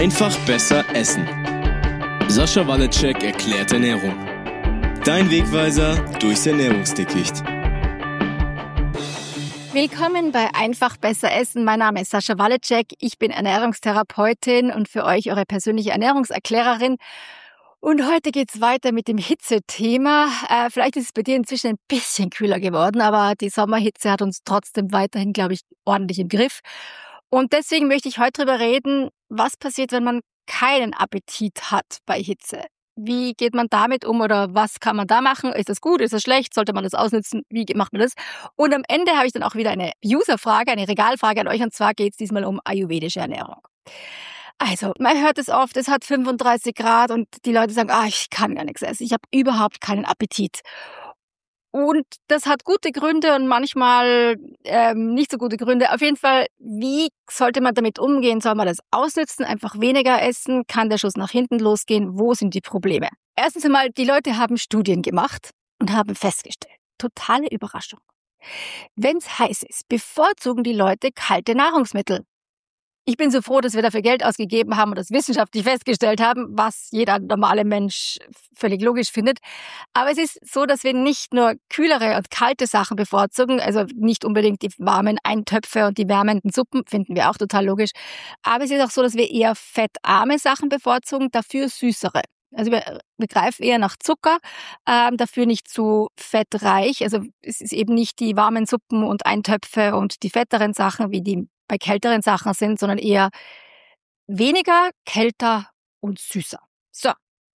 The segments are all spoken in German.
Einfach besser essen. Sascha Waleczek erklärt Ernährung. Dein Wegweiser durchs Ernährungsdickicht. Willkommen bei Einfach besser essen. Mein Name ist Sascha Waleczek. Ich bin Ernährungstherapeutin und für euch eure persönliche Ernährungserklärerin. Und heute geht's weiter mit dem Hitzethema. Vielleicht ist es bei dir inzwischen ein bisschen kühler geworden, aber die Sommerhitze hat uns trotzdem weiterhin, glaube ich, ordentlich im Griff. Und deswegen möchte ich heute darüber reden, was passiert, wenn man keinen Appetit hat bei Hitze. Wie geht man damit um oder was kann man da machen? Ist das gut? Ist das schlecht? Sollte man das ausnutzen? Wie macht man das? Und am Ende habe ich dann auch wieder eine Userfrage, eine Regalfrage an euch, und zwar geht es diesmal um ayurvedische Ernährung. Also, man hört es oft, es hat 35 Grad und die Leute sagen, ich kann gar nichts essen, ich habe überhaupt keinen Appetit. Und das hat gute Gründe und manchmal nicht so gute Gründe. Auf jeden Fall, wie sollte man damit umgehen? Soll man das ausnutzen, einfach weniger essen? Kann der Schuss nach hinten losgehen? Wo sind die Probleme? Erstens einmal, die Leute haben Studien gemacht und haben festgestellt, totale Überraschung. Wenn es heiß ist, bevorzugen die Leute kalte Nahrungsmittel. Ich bin so froh, dass wir dafür Geld ausgegeben haben und das wissenschaftlich festgestellt haben, was jeder normale Mensch völlig logisch findet. Aber es ist so, dass wir nicht nur kühlere und kalte Sachen bevorzugen, also nicht unbedingt die warmen Eintöpfe und die wärmenden Suppen, finden wir auch total logisch. Aber es ist auch so, dass wir eher fettarme Sachen bevorzugen, dafür süßere. Also wir greifen eher nach Zucker, dafür nicht zu fettreich. Also es ist eben nicht die warmen Suppen und Eintöpfe und die fetteren Sachen, wie die bei kälteren Sachen sind, sondern eher weniger, kälter und süßer. So,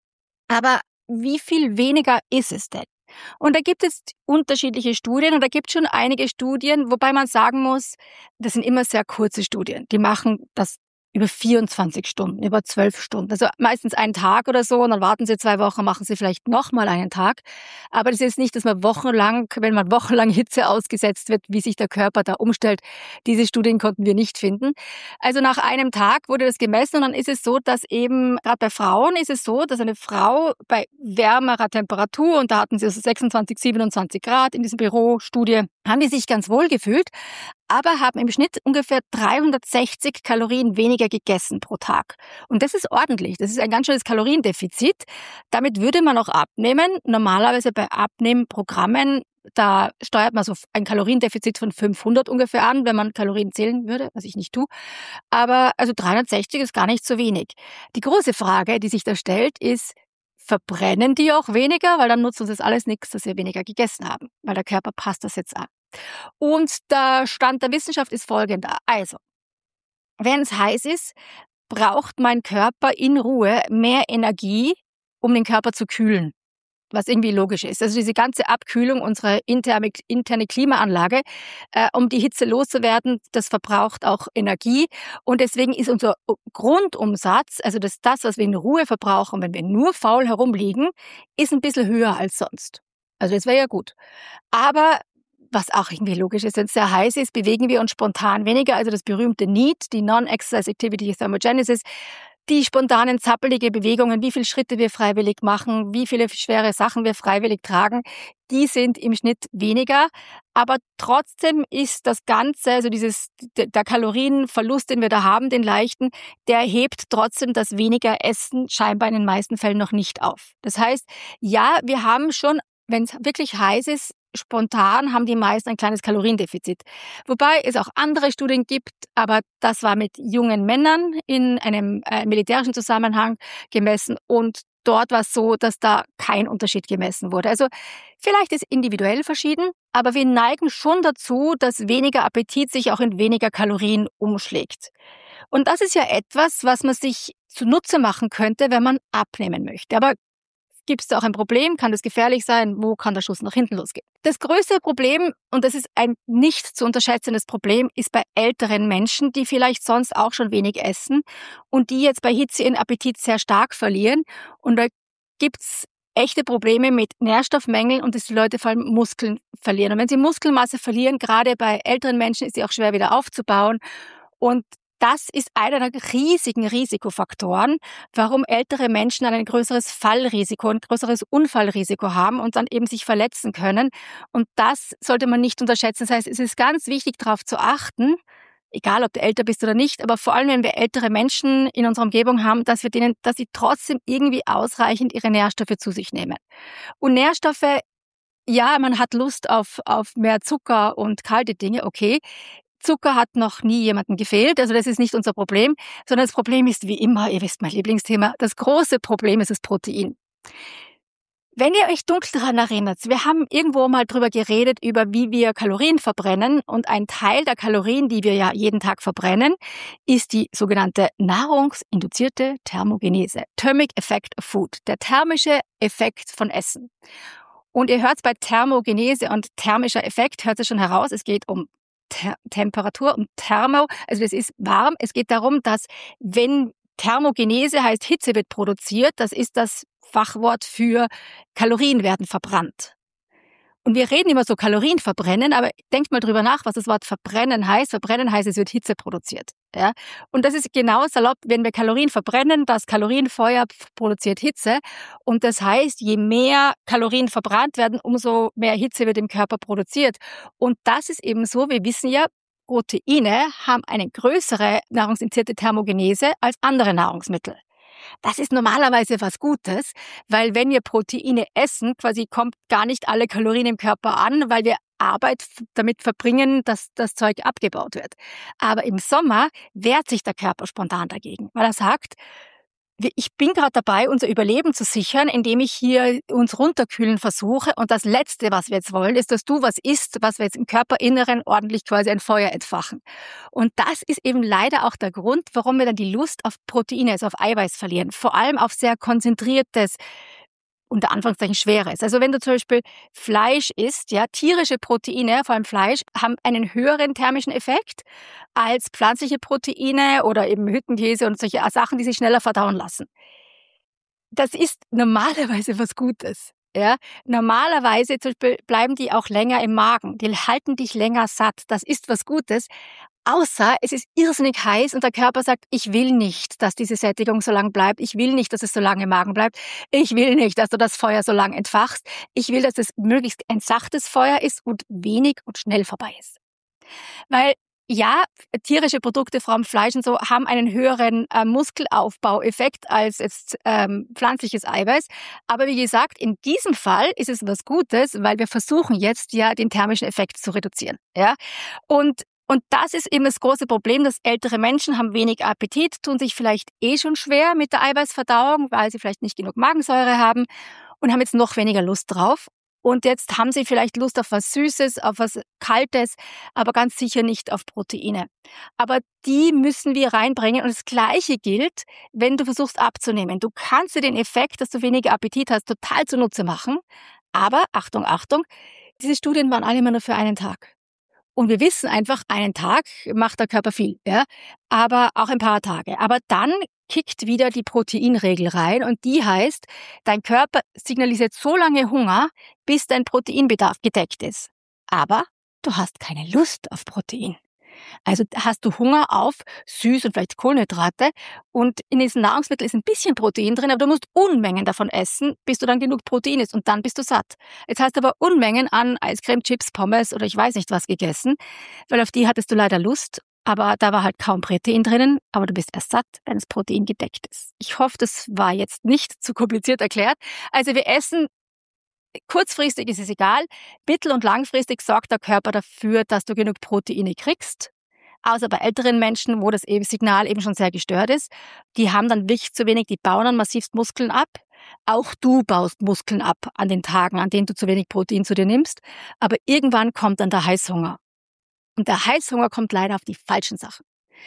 aber wie viel weniger ist es denn? Und da gibt es unterschiedliche Studien und da gibt es schon einige Studien, wobei man sagen muss, das sind immer sehr kurze Studien. Die machen das über 24 Stunden, über 12 Stunden. Also meistens einen Tag oder so und dann warten sie 2 Wochen, machen sie vielleicht nochmal einen Tag. Aber das ist nicht, dass man wochenlang, wenn man wochenlang Hitze ausgesetzt wird, wie sich der Körper da umstellt. Diese Studien konnten wir nicht finden. Also nach einem Tag wurde das gemessen und dann ist es so, dass eben, gerade bei Frauen ist es so, dass eine Frau bei wärmerer Temperatur, und da hatten sie so 26, 27 Grad in dieser Bürostudie, haben die sich ganz wohl gefühlt, aber haben im Schnitt ungefähr 360 Kalorien weniger gegessen pro Tag. Und das ist ordentlich. Das ist ein ganz schönes Kaloriendefizit. Damit würde man auch abnehmen. Normalerweise bei Abnehmprogrammen, da steuert man so ein Kaloriendefizit von 500 ungefähr an, wenn man Kalorien zählen würde, was ich nicht tue. Aber also 360 ist gar nicht so wenig. Die große Frage, die sich da stellt, ist, verbrennen die auch weniger? Weil dann nutzt uns das alles nichts, dass wir weniger gegessen haben. Weil der Körper passt das jetzt an. Und der Stand der Wissenschaft ist folgender. Also, wenn es heiß ist, braucht mein Körper in Ruhe mehr Energie, um den Körper zu kühlen. Was irgendwie logisch ist. Also diese ganze Abkühlung unserer interne Klimaanlage, um die Hitze loszuwerden, das verbraucht auch Energie. Und deswegen ist unser Grundumsatz, also das, was wir in Ruhe verbrauchen, wenn wir nur faul herumliegen, ist ein bisschen höher als sonst. Also das wäre ja gut. Aber was auch irgendwie logisch ist, wenn es sehr heiß ist, bewegen wir uns spontan weniger. Also das berühmte NEAT, die Non-Exercise Activity Thermogenesis, die spontanen, zappelige Bewegungen, wie viele Schritte wir freiwillig machen, wie viele schwere Sachen wir freiwillig tragen, die sind im Schnitt weniger. Aber trotzdem ist das Ganze, also der Kalorienverlust, den wir da haben, den leichten, der hebt trotzdem das weniger Essen scheinbar in den meisten Fällen noch nicht auf. Das heißt, ja, wir haben schon, wenn es wirklich heiß ist, spontan haben die meisten ein kleines Kaloriendefizit. Wobei es auch andere Studien gibt, aber das war mit jungen Männern in einem militärischen Zusammenhang gemessen und dort war es so, dass da kein Unterschied gemessen wurde. Also vielleicht ist individuell verschieden, aber wir neigen schon dazu, dass weniger Appetit sich auch in weniger Kalorien umschlägt. Und das ist ja etwas, was man sich zunutze machen könnte, wenn man abnehmen möchte. Aber gibt es da auch ein Problem? Kann das gefährlich sein? Wo kann der Schuss nach hinten losgehen? Das größte Problem, und das ist ein nicht zu unterschätzendes Problem, ist bei älteren Menschen, die vielleicht sonst auch schon wenig essen und die jetzt bei Hitze ihren Appetit sehr stark verlieren. Und da gibt's echte Probleme mit Nährstoffmängeln und dass die Leute vor allem Muskeln verlieren. Und wenn sie Muskelmasse verlieren, gerade bei älteren Menschen, ist sie auch schwer wieder aufzubauen. Und das ist einer der riesigen Risikofaktoren, warum ältere Menschen ein größeres Fallrisiko, ein größeres Unfallrisiko haben und dann eben sich verletzen können. Und das sollte man nicht unterschätzen. Das heißt, es ist ganz wichtig, darauf zu achten, egal ob du älter bist oder nicht, aber vor allem, wenn wir ältere Menschen in unserer Umgebung haben, dass sie trotzdem irgendwie ausreichend ihre Nährstoffe zu sich nehmen. Und Nährstoffe, ja, man hat Lust auf mehr Zucker und kalte Dinge, okay. Zucker hat noch nie jemandem gefehlt, also das ist nicht unser Problem, sondern das Problem ist wie immer, ihr wisst mein Lieblingsthema, das große Problem ist das Protein. Wenn ihr euch dunkel daran erinnert, wir haben irgendwo mal drüber geredet, über wie wir Kalorien verbrennen, und ein Teil der Kalorien, die wir ja jeden Tag verbrennen, ist die sogenannte nahrungsinduzierte Thermogenese, Thermic Effect of Food, der thermische Effekt von Essen. Und ihr hört es bei Thermogenese und thermischer Effekt, hört es schon heraus, es geht um Temperatur, um Thermo, also das ist warm. Es geht darum, dass wenn Thermogenese heißt, Hitze wird produziert, das ist das Fachwort für Kalorien werden verbrannt. Und wir reden immer so Kalorien verbrennen, aber denkt mal drüber nach, was das Wort verbrennen heißt. Verbrennen heißt, es wird Hitze produziert. Ja? Und das ist genau salopp, wenn wir Kalorien verbrennen, das Kalorienfeuer produziert Hitze. Und das heißt, je mehr Kalorien verbrannt werden, umso mehr Hitze wird im Körper produziert. Und das ist eben so, wir wissen ja, Proteine haben eine größere nahrungsinduzierte Thermogenese als andere Nahrungsmittel. Das ist normalerweise was Gutes, weil wenn wir Proteine essen, quasi kommt gar nicht alle Kalorien im Körper an, weil wir Arbeit damit verbringen, dass das Zeug abgebaut wird. Aber im Sommer wehrt sich der Körper spontan dagegen, weil er sagt, ich bin gerade dabei, unser Überleben zu sichern, indem ich hier uns runterkühlen versuche. Und das Letzte, was wir jetzt wollen, ist, dass du was isst, was wir jetzt im Körperinneren ordentlich quasi ein Feuer entfachen. Und das ist eben leider auch der Grund, warum wir dann die Lust auf Proteine, also auf Eiweiß verlieren. Vor allem auf sehr konzentriertes, unter Anführungszeichen schweres. Also wenn du zum Beispiel Fleisch isst, ja, tierische Proteine, vor allem Fleisch, haben einen höheren thermischen Effekt als pflanzliche Proteine oder eben Hüttenkäse und solche Sachen, die sich schneller verdauen lassen. Das ist normalerweise was Gutes. Ja, normalerweise zum Beispiel bleiben die auch länger im Magen. Die halten dich länger satt. Das ist was Gutes. Außer es ist irrsinnig heiß und der Körper sagt, ich will nicht, dass diese Sättigung so lang bleibt. Ich will nicht, dass es so lange im Magen bleibt. Ich will nicht, dass du das Feuer so lang entfachst. Ich will, dass es möglichst ein sachtes Feuer ist und wenig und schnell vorbei ist. Weil ja, tierische Produkte, vor allem Fleisch und so, haben einen höheren Muskelaufbaueffekt als jetzt pflanzliches Eiweiß. Aber wie gesagt, in diesem Fall ist es was Gutes, weil wir versuchen jetzt ja den thermischen Effekt zu reduzieren. Ja, und das ist eben das große Problem, dass ältere Menschen haben wenig Appetit, tun sich vielleicht schon schwer mit der Eiweißverdauung, weil sie vielleicht nicht genug Magensäure haben und haben jetzt noch weniger Lust drauf. Und jetzt haben sie vielleicht Lust auf was Süßes, auf was Kaltes, aber ganz sicher nicht auf Proteine. Aber die müssen wir reinbringen. Und das Gleiche gilt, wenn du versuchst abzunehmen. Du kannst dir den Effekt, dass du weniger Appetit hast, total zunutze machen. Aber, Achtung, Achtung, diese Studien waren alle immer nur für einen Tag. Und wir wissen einfach, einen Tag macht der Körper viel, ja, aber auch ein paar Tage. Aber dann kickt wieder die Proteinregel rein und die heißt, dein Körper signalisiert so lange Hunger, bis dein Proteinbedarf gedeckt ist. Aber du hast keine Lust auf Protein. Also hast du Hunger auf Süß- und vielleicht Kohlenhydrate und in diesen Nahrungsmitteln ist ein bisschen Protein drin, aber du musst Unmengen davon essen, bis du dann genug Protein isst und dann bist du satt. Jetzt hast du aber Unmengen an Eiscreme, Chips, Pommes oder ich weiß nicht was gegessen, weil auf die hattest du leider Lust, aber da war halt kaum Protein drinnen, aber du bist erst satt, wenn das Protein gedeckt ist. Ich hoffe, das war jetzt nicht zu kompliziert erklärt. Also wir essen. Kurzfristig ist es egal, mittel- und langfristig sorgt der Körper dafür, dass du genug Proteine kriegst. Außer bei älteren Menschen, wo das Signal eben schon sehr gestört ist. Die haben dann wirklich zu wenig, die bauen dann massivst Muskeln ab. Auch du baust Muskeln ab an den Tagen, an denen du zu wenig Protein zu dir nimmst. Aber irgendwann kommt dann der Heißhunger. Und der Heißhunger kommt leider auf die falschen Sachen.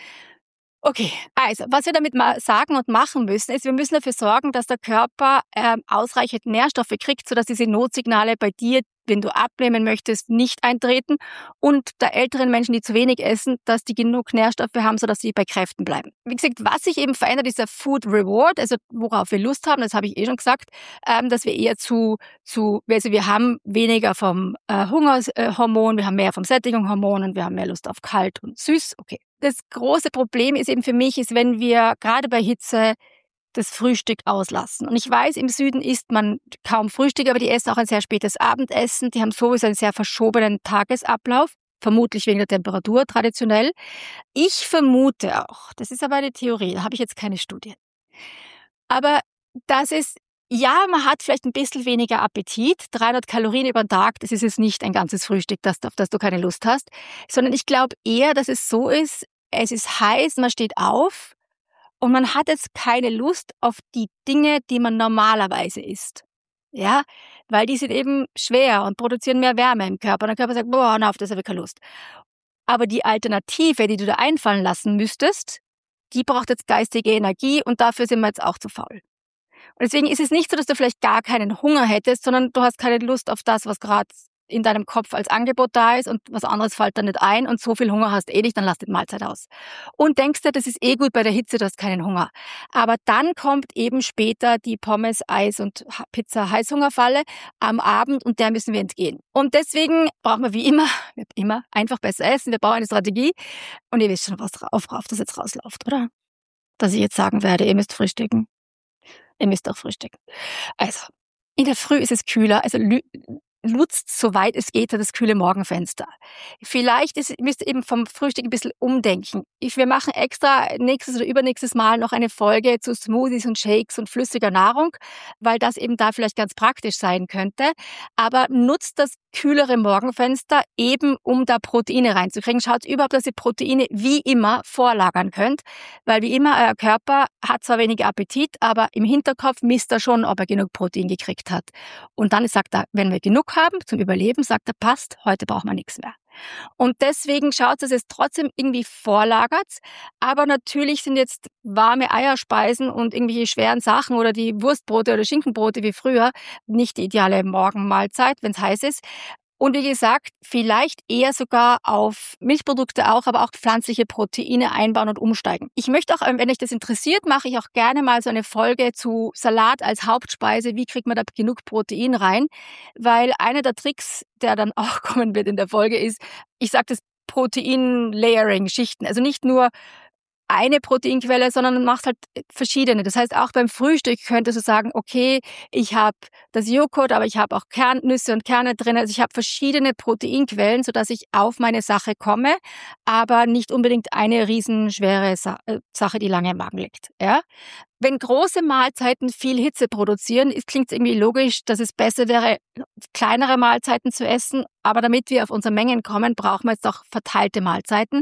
Okay, also was wir damit mal sagen und machen müssen, ist, wir müssen dafür sorgen, dass der Körper ausreichend Nährstoffe kriegt, sodass diese Notsignale bei dir, wenn du abnehmen möchtest, nicht eintreten und der älteren Menschen, die zu wenig essen, dass die genug Nährstoffe haben, sodass sie bei Kräften bleiben. Wie gesagt, was sich eben verändert, ist der Food Reward, also worauf wir Lust haben, das habe ich schon gesagt, dass wir eher also wir haben weniger vom Hungerhormon, wir haben mehr vom Sättigungshormon und wir haben mehr Lust auf kalt und süß, okay. Das große Problem ist eben für mich, wenn wir gerade bei Hitze das Frühstück auslassen. Und ich weiß, im Süden isst man kaum Frühstück, aber die essen auch ein sehr spätes Abendessen. Die haben sowieso einen sehr verschobenen Tagesablauf. vermutlich wegen der Temperatur traditionell. Ich vermute auch, das ist aber eine Theorie, da habe ich jetzt keine Studien, aber dass es, ja, man hat vielleicht ein bisschen weniger Appetit, 300 Kalorien über den Tag, das ist jetzt nicht ein ganzes Frühstück, auf das du keine Lust hast, sondern ich glaube eher, dass es so ist, es ist heiß, man steht auf und man hat jetzt keine Lust auf die Dinge, die man normalerweise isst. Ja, weil die sind eben schwer und produzieren mehr Wärme im Körper. Und der Körper sagt, boah, na, auf das habe ich keine Lust. Aber die Alternative, die du da einfallen lassen müsstest, die braucht jetzt geistige Energie und dafür sind wir jetzt auch zu faul. Und deswegen ist es nicht so, dass du vielleicht gar keinen Hunger hättest, sondern du hast keine Lust auf das, was gerade in deinem Kopf als Angebot da ist und was anderes fällt da nicht ein und so viel Hunger hast eh nicht, dann lass die Mahlzeit aus. Und denkst dir, das ist eh gut bei der Hitze, du hast keinen Hunger. Aber dann kommt eben später die Pommes, Eis und Pizza Heißhungerfalle am Abend und der müssen wir entgehen. Und deswegen brauchen wir wie immer einfach besser essen, wir brauchen eine Strategie und ihr wisst schon, worauf das jetzt rausläuft, oder? Dass ich jetzt sagen werde, ihr müsst frühstücken. Ihr müsst auch frühstücken. Also, in der Früh ist es kühler, also nutzt, soweit es geht, das kühle Morgenfenster. Vielleicht müsst ihr eben vom Frühstück ein bisschen umdenken. Wir machen extra nächstes oder übernächstes Mal noch eine Folge zu Smoothies und Shakes und flüssiger Nahrung, weil das eben da vielleicht ganz praktisch sein könnte. Aber nutzt das kühlere Morgenfenster eben, um da Proteine reinzukriegen. Schaut überhaupt, dass ihr Proteine wie immer vorlagern könnt, weil wie immer euer Körper hat zwar weniger Appetit, aber im Hinterkopf misst er schon, ob er genug Protein gekriegt hat. Und dann sagt er, wenn wir genug haben zum Überleben, sagt er, passt, heute braucht man nichts mehr. Und deswegen schaut, dass es trotzdem irgendwie vorlagert, aber natürlich sind jetzt warme Eierspeisen und irgendwelche schweren Sachen oder die Wurstbrote oder Schinkenbrote wie früher nicht die ideale Morgenmahlzeit, wenn es heiß ist. Und wie gesagt, vielleicht eher sogar auf Milchprodukte auch, aber auch pflanzliche Proteine einbauen und umsteigen. Ich möchte auch, wenn euch das interessiert, mache ich auch gerne mal so eine Folge zu Salat als Hauptspeise. Wie kriegt man da genug Protein rein? Weil einer der Tricks, der dann auch kommen wird in der Folge, ist, ich sage das Protein-Layering-Schichten. Also nicht nur eine Proteinquelle, sondern man macht halt verschiedene. Das heißt, auch beim Frühstück könntest du sagen, okay, ich habe das Joghurt, aber ich habe auch Nüsse und Kerne drin. Also ich habe verschiedene Proteinquellen, sodass ich auf meine Sache komme, aber nicht unbedingt eine riesenschwere Sache, die lange im Magen liegt. Ja? Wenn große Mahlzeiten viel Hitze produzieren, klingt es irgendwie logisch, dass es besser wäre, kleinere Mahlzeiten zu essen. Aber damit wir auf unsere Mengen kommen, brauchen wir jetzt auch verteilte Mahlzeiten.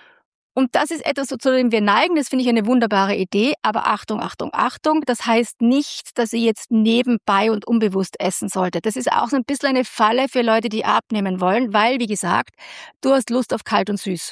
Und das ist etwas, zu dem wir neigen. Das finde ich eine wunderbare Idee. Aber Achtung, Achtung, Achtung. Das heißt nicht, dass ihr jetzt nebenbei und unbewusst essen solltet. Das ist auch so ein bisschen eine Falle für Leute, die abnehmen wollen. Weil, wie gesagt, du hast Lust auf kalt und süß.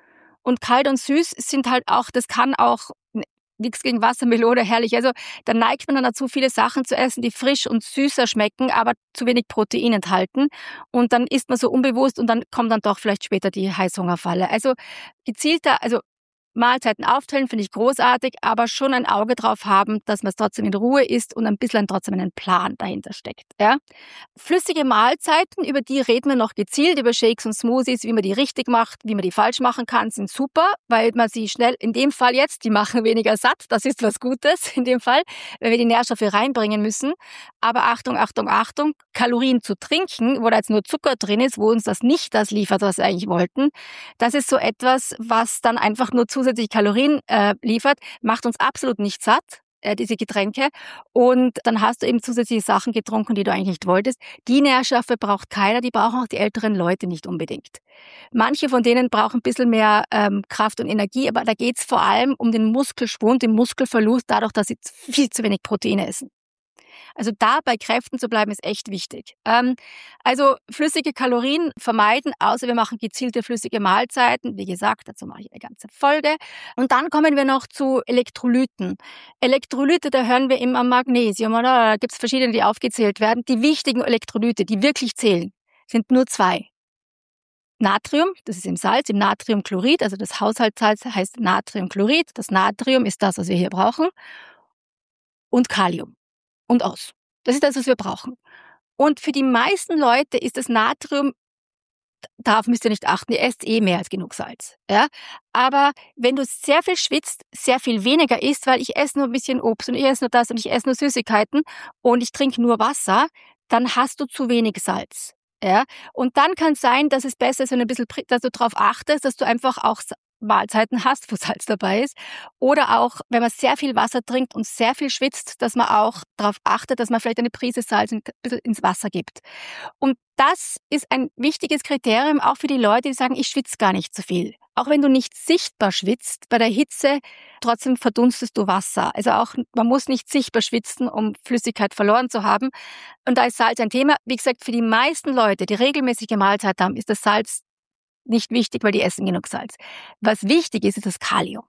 Und kalt und süß sind halt auch, das kann auch nichts gegen Wassermelone, herrlich. Also da neigt man dann dazu, viele Sachen zu essen, die frisch und süßer schmecken, aber zu wenig Protein enthalten. Und dann isst man so unbewusst und dann kommt dann doch vielleicht später die Heißhungerfalle. Also gezielter, also Mahlzeiten aufteilen finde ich großartig, aber schon ein Auge drauf haben, dass man es trotzdem in Ruhe isst und ein bisschen trotzdem einen Plan dahinter steckt. Ja? Flüssige Mahlzeiten, über die reden wir noch gezielt, über Shakes und Smoothies, wie man die richtig macht, wie man die falsch machen kann, sind super, weil man sie schnell, in dem Fall jetzt, die machen weniger satt, das ist was Gutes in dem Fall, wenn wir die Nährstoffe reinbringen müssen. Aber Achtung, Achtung, Achtung, Kalorien zu trinken, wo da jetzt nur Zucker drin ist, wo uns das nicht das liefert, was wir eigentlich wollten, das ist so etwas, was dann einfach nur zusätzliche Kalorien liefert, macht uns absolut nicht satt, diese Getränke. Und dann hast du eben zusätzliche Sachen getrunken, die du eigentlich nicht wolltest. Die Nährstoffe braucht keiner, die brauchen auch die älteren Leute nicht unbedingt. Manche von denen brauchen ein bisschen mehr Kraft und Energie, aber da geht es vor allem um den Muskelschwund, den Muskelverlust, dadurch, dass sie viel zu wenig Proteine essen. Also da bei Kräften zu bleiben, ist echt wichtig. Also flüssige Kalorien vermeiden, außer wir machen gezielte flüssige Mahlzeiten. Wie gesagt, dazu mache ich eine ganze Folge. Und dann kommen wir noch zu Elektrolyten. Elektrolyte, da hören wir immer Magnesium, oder? Da gibt es verschiedene, die aufgezählt werden. Die wichtigen Elektrolyte, die wirklich zählen, sind nur 2. Natrium, das ist im Salz, im Natriumchlorid, also das Haushaltssalz heißt Natriumchlorid. Das Natrium ist das, was wir hier brauchen. Und Kalium. Und aus. Das ist das, was wir brauchen. Und für die meisten Leute ist das Natrium, darauf müsst ihr nicht achten, ihr esst mehr als genug Salz. Ja? Aber wenn du sehr viel schwitzt, sehr viel weniger isst, weil ich esse nur ein bisschen Obst und ich esse nur das und ich esse nur Süßigkeiten und ich trinke nur Wasser, dann hast du zu wenig Salz. Ja? Und dann kann es sein, dass es besser ist, wenn du dass du darauf achtest, dass du einfach auch Mahlzeiten hast, wo Salz dabei ist. Oder auch, wenn man sehr viel Wasser trinkt und sehr viel schwitzt, dass man auch darauf achtet, dass man vielleicht eine Prise Salz ein bisschen ins Wasser gibt. Und das ist ein wichtiges Kriterium auch für die Leute, die sagen, ich schwitze gar nicht so viel. Auch wenn du nicht sichtbar schwitzt, bei der Hitze, trotzdem verdunstest du Wasser. Also auch, man muss nicht sichtbar schwitzen, um Flüssigkeit verloren zu haben. Und da ist Salz ein Thema. Wie gesagt, für die meisten Leute, die regelmäßige Mahlzeit haben, ist das Salz nicht wichtig, weil die essen genug Salz. Was wichtig ist, ist das Kalium.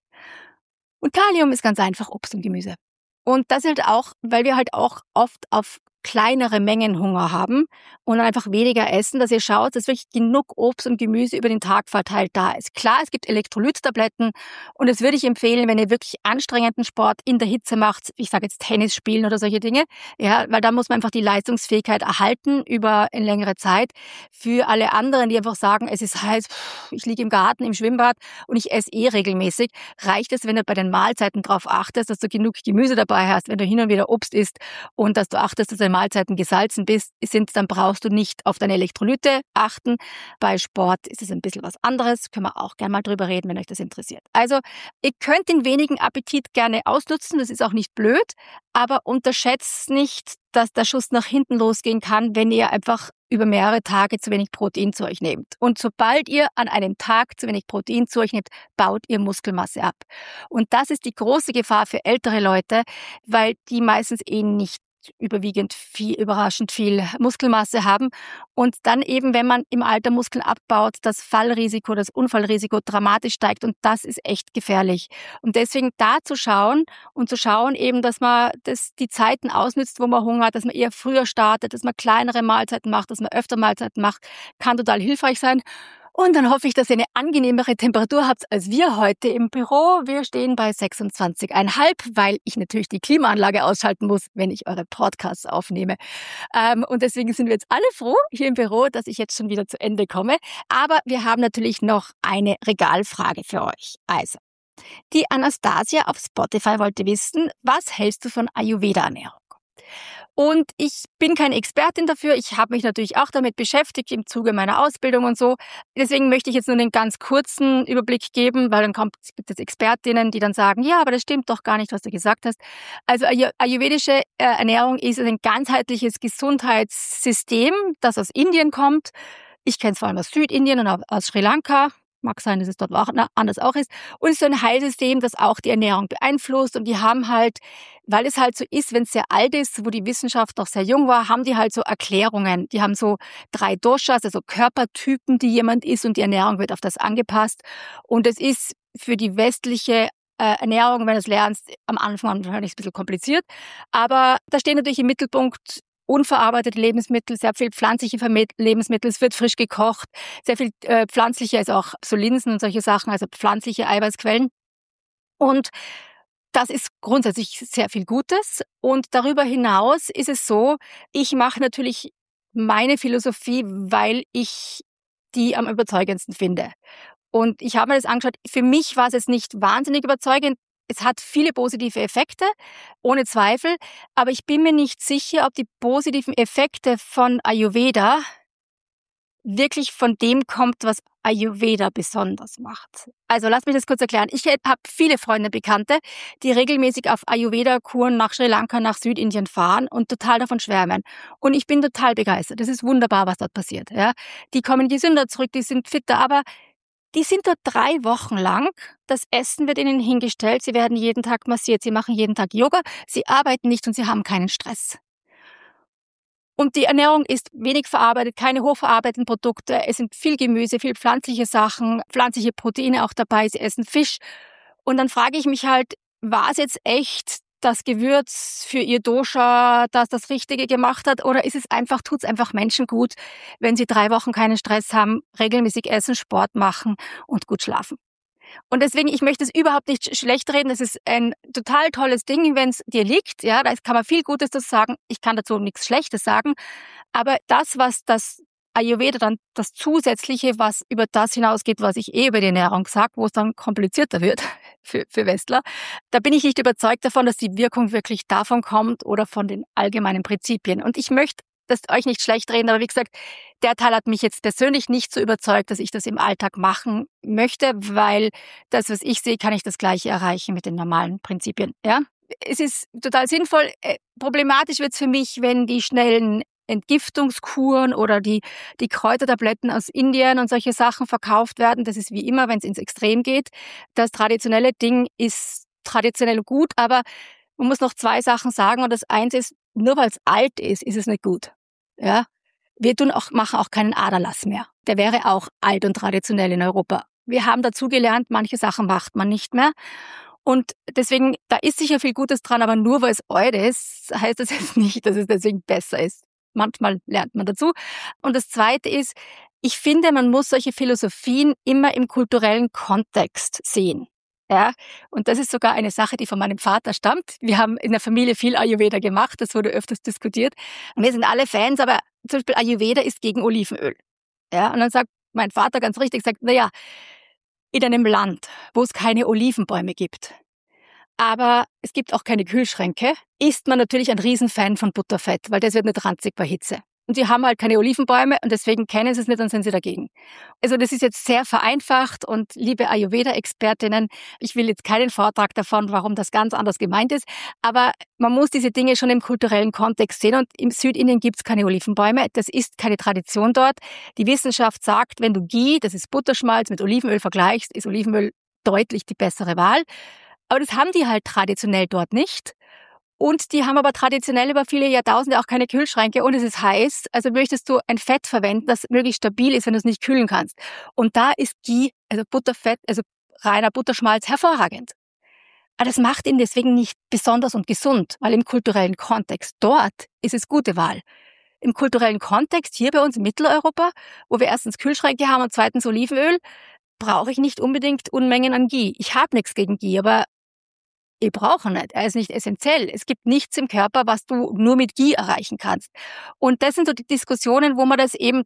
Und Kalium ist ganz einfach Obst und Gemüse. Und das halt auch, weil wir halt auch oft auf kleinere Mengen Hunger haben und dann einfach weniger essen, dass ihr schaut, dass wirklich genug Obst und Gemüse über den Tag verteilt da ist. Klar, es gibt Elektrolyttabletten und das würde ich empfehlen, wenn ihr wirklich anstrengenden Sport in der Hitze macht, ich sage jetzt Tennis spielen oder solche Dinge, ja, weil da muss man einfach die Leistungsfähigkeit erhalten über eine längere Zeit. Für alle anderen, die einfach sagen, es ist heiß, ich liege im Garten, im Schwimmbad und ich esse regelmäßig, reicht es, wenn du bei den Mahlzeiten darauf achtest, dass du genug Gemüse dabei hast, wenn du hin und wieder Obst isst und dass du achtest, dass deine Mahlzeiten gesalzen sind, dann brauchst du nicht auf deine Elektrolyte achten. Bei Sport ist es ein bisschen was anderes. Können wir auch gerne mal drüber reden, wenn euch das interessiert. Also, ihr könnt den wenigen Appetit gerne ausnutzen. Das ist auch nicht blöd. Aber unterschätzt nicht, dass der Schuss nach hinten losgehen kann, wenn ihr einfach über mehrere Tage zu wenig Protein zu euch nehmt. Und sobald ihr an einem Tag zu wenig Protein zu euch nehmt, baut ihr Muskelmasse ab. Und das ist die große Gefahr für ältere Leute, weil die meistens nicht überraschend viel Muskelmasse haben und dann eben, wenn man im Alter Muskeln abbaut, das Fallrisiko, das Unfallrisiko dramatisch steigt und das ist echt gefährlich. Und deswegen da zu schauen eben, dass man die Zeiten ausnützt, wo man Hunger hat, dass man eher früher startet, dass man kleinere Mahlzeiten macht, dass man öfter Mahlzeiten macht, kann total hilfreich sein. Und dann hoffe ich, dass ihr eine angenehmere Temperatur habt als wir heute im Büro. Wir stehen bei 26,5, weil ich natürlich die Klimaanlage ausschalten muss, wenn ich eure Podcasts aufnehme. Und deswegen sind wir jetzt alle froh hier im Büro, dass ich jetzt schon wieder zu Ende komme. Aber wir haben natürlich noch eine Regalfrage für euch. Also, die Anastasia auf Spotify wollte wissen, was hältst du von Ayurveda-Ernährung? Und ich bin keine Expertin dafür. Ich habe mich natürlich auch damit beschäftigt im Zuge meiner Ausbildung und so. Deswegen möchte ich jetzt nur einen ganz kurzen Überblick geben, weil dann gibt es Expertinnen, die dann sagen, ja, aber das stimmt doch gar nicht, was du gesagt hast. Also ayurvedische Ernährung ist ein ganzheitliches Gesundheitssystem, das aus Indien kommt. Ich kenne es vor allem aus Südindien und aus Sri Lanka. Mag sein, dass es dort auch anders auch ist. Und es ist so ein Heilsystem, das auch die Ernährung beeinflusst. Und die haben halt, weil es halt so ist, wenn es sehr alt ist, wo die Wissenschaft noch sehr jung war, haben die halt so Erklärungen. Die haben so 3 Doshas, also Körpertypen, die jemand ist und die Ernährung wird auf das angepasst. Und es ist für die westliche Ernährung, wenn du es lernst, am Anfang wahrscheinlich ein bisschen kompliziert. Aber da stehen natürlich im Mittelpunkt unverarbeitete Lebensmittel, sehr viel pflanzliche Lebensmittel, es wird frisch gekocht, sehr viel pflanzliche, also auch so Linsen und solche Sachen, also pflanzliche Eiweißquellen. Und das ist grundsätzlich sehr viel Gutes. Und darüber hinaus ist es so, ich mache natürlich meine Philosophie, weil ich die am überzeugendsten finde. Und ich habe mir das angeschaut, für mich war es jetzt nicht wahnsinnig überzeugend. Es hat viele positive Effekte, ohne Zweifel, aber ich bin mir nicht sicher, ob die positiven Effekte von Ayurveda wirklich von dem kommt, was Ayurveda besonders macht. Also lass mich das kurz erklären. Ich habe viele Freunde, Bekannte, die regelmäßig auf Ayurveda-Kuren nach Sri Lanka, nach Südindien fahren und total davon schwärmen. Und ich bin total begeistert. Das ist wunderbar, was dort passiert. Ja. Die kommen gesünder zurück, die sind fitter, aber die sind dort 3 Wochen lang. Das Essen wird ihnen hingestellt. Sie werden jeden Tag massiert. Sie machen jeden Tag Yoga. Sie arbeiten nicht und sie haben keinen Stress. Und die Ernährung ist wenig verarbeitet, keine hochverarbeiteten Produkte. Es sind viel Gemüse, viel pflanzliche Sachen, pflanzliche Proteine auch dabei. Sie essen Fisch. Und dann frage ich mich halt, war es jetzt echt das Gewürz für ihr Dosha, das das Richtige gemacht hat? Oder ist es einfach, tut's einfach Menschen gut, wenn sie 3 Wochen keinen Stress haben, regelmäßig essen, Sport machen und gut schlafen? Und deswegen, ich möchte es überhaupt nicht schlecht reden. Das ist ein total tolles Ding, wenn es dir liegt. Ja, da kann man viel Gutes dazu sagen. Ich kann dazu nichts Schlechtes sagen. Aber das, was das Ayurveda dann, das Zusätzliche, was über das hinausgeht, was ich über die Ernährung sage, wo es dann komplizierter wird für Westler, da bin ich nicht überzeugt davon, dass die Wirkung wirklich davon kommt oder von den allgemeinen Prinzipien. Und ich möchte das euch nicht schlecht reden, aber wie gesagt, der Teil hat mich jetzt persönlich nicht so überzeugt, dass ich das im Alltag machen möchte, weil das, was ich sehe, kann ich das Gleiche erreichen mit den normalen Prinzipien. Ja? Es ist total sinnvoll. Problematisch wird es für mich, wenn die schnellen Entgiftungskuren oder die Kräutertabletten aus Indien und solche Sachen verkauft werden. Das ist wie immer, wenn es ins Extrem geht. Das traditionelle Ding ist traditionell gut, aber man muss noch 2 Sachen sagen. Und das eins ist, nur weil es alt ist, ist es nicht gut. Ja? Wir machen auch keinen Aderlass mehr. Der wäre auch alt und traditionell in Europa. Wir haben dazugelernt, manche Sachen macht man nicht mehr. Und deswegen, da ist sicher viel Gutes dran, aber nur weil es alt ist, heißt das jetzt nicht, dass es deswegen besser ist. Manchmal lernt man dazu. Und das Zweite ist, ich finde, man muss solche Philosophien immer im kulturellen Kontext sehen. Ja, und das ist sogar eine Sache, die von meinem Vater stammt. Wir haben in der Familie viel Ayurveda gemacht, das wurde öfters diskutiert. Und wir sind alle Fans, aber zum Beispiel Ayurveda ist gegen Olivenöl. Ja, und dann sagt mein Vater ganz richtig, naja, in einem Land, wo es keine Olivenbäume gibt, aber es gibt auch keine Kühlschränke, ist man natürlich ein Riesenfan von Butterfett, weil das wird nicht ranzig bei Hitze. Und die haben halt keine Olivenbäume und deswegen kennen sie es nicht und sind sie dagegen. Also das ist jetzt sehr vereinfacht und liebe Ayurveda-Expertinnen, ich will jetzt keinen Vortrag davon, warum das ganz anders gemeint ist, aber man muss diese Dinge schon im kulturellen Kontext sehen und im Südindien gibt es keine Olivenbäume, das ist keine Tradition dort. Die Wissenschaft sagt, wenn du Ghee, das ist Butterschmalz, mit Olivenöl vergleichst, ist Olivenöl deutlich die bessere Wahl. Aber das haben die halt traditionell dort nicht. Und die haben aber traditionell über viele Jahrtausende auch keine Kühlschränke und es ist heiß. Also möchtest du ein Fett verwenden, das möglichst stabil ist, wenn du es nicht kühlen kannst. Und da ist Ghee, also Butterfett, also reiner Butterschmalz, hervorragend. Aber das macht ihn deswegen nicht besonders und gesund, weil im kulturellen Kontext dort ist es gute Wahl. Im kulturellen Kontext hier bei uns in Mitteleuropa, wo wir erstens Kühlschränke haben und zweitens Olivenöl, brauche ich nicht unbedingt Unmengen an Ghee. Ich habe nichts gegen Ghee, aber ich brauche nicht. Er ist nicht essentiell. Es gibt nichts im Körper, was du nur mit Ghee erreichen kannst. Und das sind so die Diskussionen, wo man das eben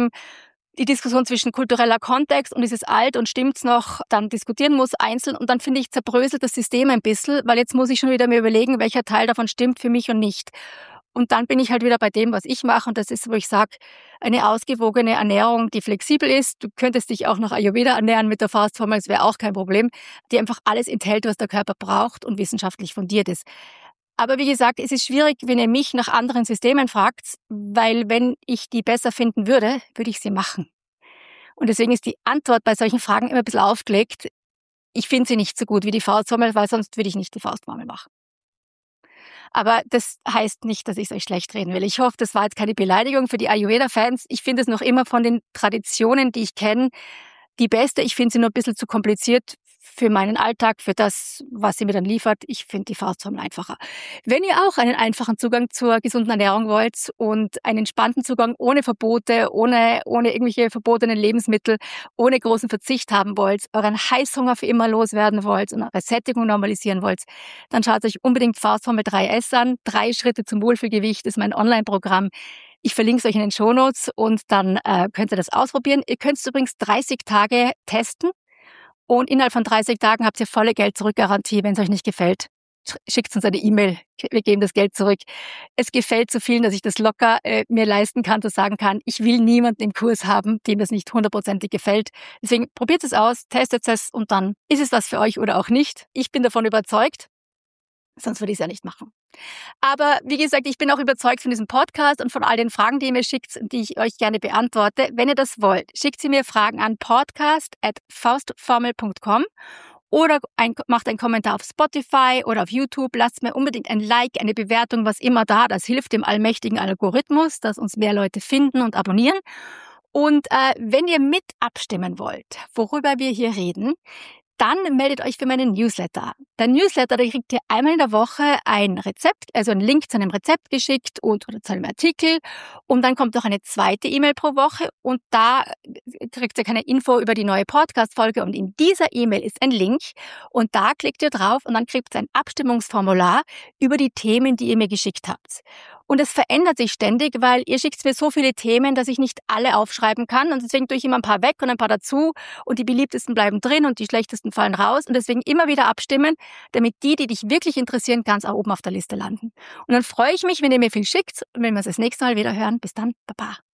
die Diskussion zwischen kultureller Kontext und ist es alt und stimmt's noch, dann diskutieren muss einzeln. Und dann finde ich, zerbröselt das System ein bisschen, weil jetzt muss ich schon wieder mir überlegen, welcher Teil davon stimmt für mich und nicht. Und dann bin ich halt wieder bei dem, was ich mache. Und das ist, wo ich sage, eine ausgewogene Ernährung, die flexibel ist. Du könntest dich auch nach Ayurveda ernähren mit der Faustformel, das wäre auch kein Problem. Die einfach alles enthält, was der Körper braucht und wissenschaftlich fundiert ist. Aber wie gesagt, es ist schwierig, wenn ihr mich nach anderen Systemen fragt, weil wenn ich die besser finden würde, würde ich sie machen. Und deswegen ist die Antwort bei solchen Fragen immer ein bisschen aufgelegt. Ich finde sie nicht so gut wie die Faustformel, weil sonst würde ich nicht die Faustformel machen. Aber das heißt nicht, dass ich es euch schlecht reden will. Ich hoffe, das war jetzt keine Beleidigung für die Ayurveda-Fans. Ich finde es noch immer von den Traditionen, die ich kenne, die beste. Ich finde sie nur ein bisschen zu kompliziert für meinen Alltag, für das, was sie mir dann liefert. Ich finde die Faustformel einfacher. Wenn ihr auch einen einfachen Zugang zur gesunden Ernährung wollt und einen entspannten Zugang ohne Verbote, ohne irgendwelche verbotenen Lebensmittel, ohne großen Verzicht haben wollt, euren Heißhunger für immer loswerden wollt und eure Sättigung normalisieren wollt, dann schaut euch unbedingt Faustformel 3S an. 3 Schritte zum Wohlfühlgewicht ist mein Online-Programm. Ich verlinke es euch in den Shownotes und dann könnt ihr das ausprobieren. Ihr könnt es übrigens 30 Tage testen. Und innerhalb von 30 Tagen habt ihr volle Geld-Zurück-Garantie. Wenn es euch nicht gefällt, schickt uns eine E-Mail. Wir geben das Geld zurück. Es gefällt so vielen, dass ich das locker mir leisten kann, dass sagen kann, ich will niemanden im Kurs haben, dem das nicht 100%ig gefällt. Deswegen probiert es aus, testet es und dann ist es was für euch oder auch nicht. Ich bin davon überzeugt. Sonst würde ich es ja nicht machen. Aber wie gesagt, ich bin auch überzeugt von diesem Podcast und von all den Fragen, die ihr mir schickt, die ich euch gerne beantworte. Wenn ihr das wollt, schickt sie mir Fragen an podcast@faustformel.com oder macht einen Kommentar auf Spotify oder auf YouTube. Lasst mir unbedingt ein Like, eine Bewertung, was immer da. Das hilft dem allmächtigen Algorithmus, dass uns mehr Leute finden und abonnieren. Und wenn ihr mit abstimmen wollt, worüber wir hier reden, dann meldet euch für meinen Newsletter. Der Newsletter, da kriegt ihr einmal in der Woche ein Rezept, also einen Link zu einem Rezept geschickt oder zu einem Artikel. Und dann kommt noch eine zweite E-Mail pro Woche und da kriegt ihr keine Info über die neue Podcast-Folge. Und in dieser E-Mail ist ein Link und da klickt ihr drauf und dann kriegt ihr ein Abstimmungsformular über die Themen, die ihr mir geschickt habt. Und es verändert sich ständig, weil ihr schickt mir so viele Themen, dass ich nicht alle aufschreiben kann. Und deswegen tue ich immer ein paar weg und ein paar dazu. Und die beliebtesten bleiben drin und die schlechtesten fallen raus. Und deswegen immer wieder abstimmen, damit die dich wirklich interessieren, ganz auch oben auf der Liste landen. Und dann freue ich mich, wenn ihr mir viel schickt und wenn wir uns das nächste Mal wieder hören. Bis dann, Baba.